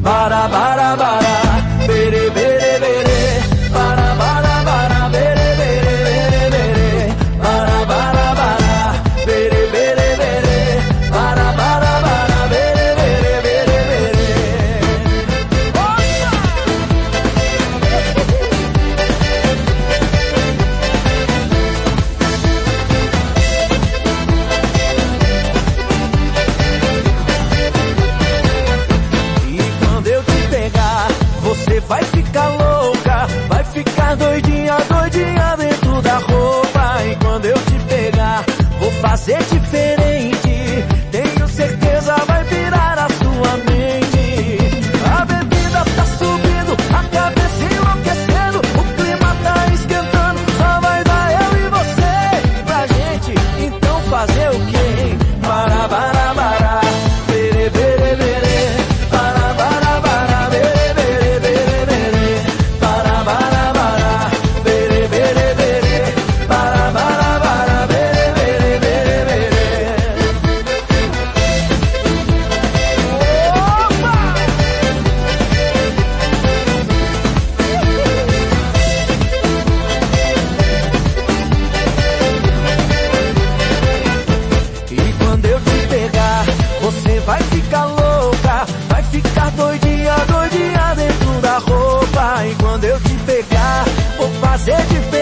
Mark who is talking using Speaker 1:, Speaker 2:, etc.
Speaker 1: Para, bara, bara, bere, bere, bere. Para, bara, bara, bere, bere, bere, bere. Para, bara, bara, bere, bere, bere. Para, bara, bara, bere, bere, bere, bere. E quando eu te pegar, você vai ficar louca, vai ficar doidinha, doidinha dentro da roupa. E quando eu te pegar, vou fazer diferente, tenho certeza vai virar a sua mente. A bebida tá subindo, a cabeça enlouquecendo, o clima tá esquentando, só vai dar eu e você pra gente, então fazer o quê? Para, bara, bara, bere, bere, bere. Para, bara, bara, bere, bere, bere, bere. Para, bara, bara, bere, bere, bere. Para, bara, bara, bere, bere, bere, bere. Opa! E quando eu te pegar, você vai ficar louca, vai ficar doidinha, doidinha dentro da roupa. E quando eu te pegar, vou fazer diferente.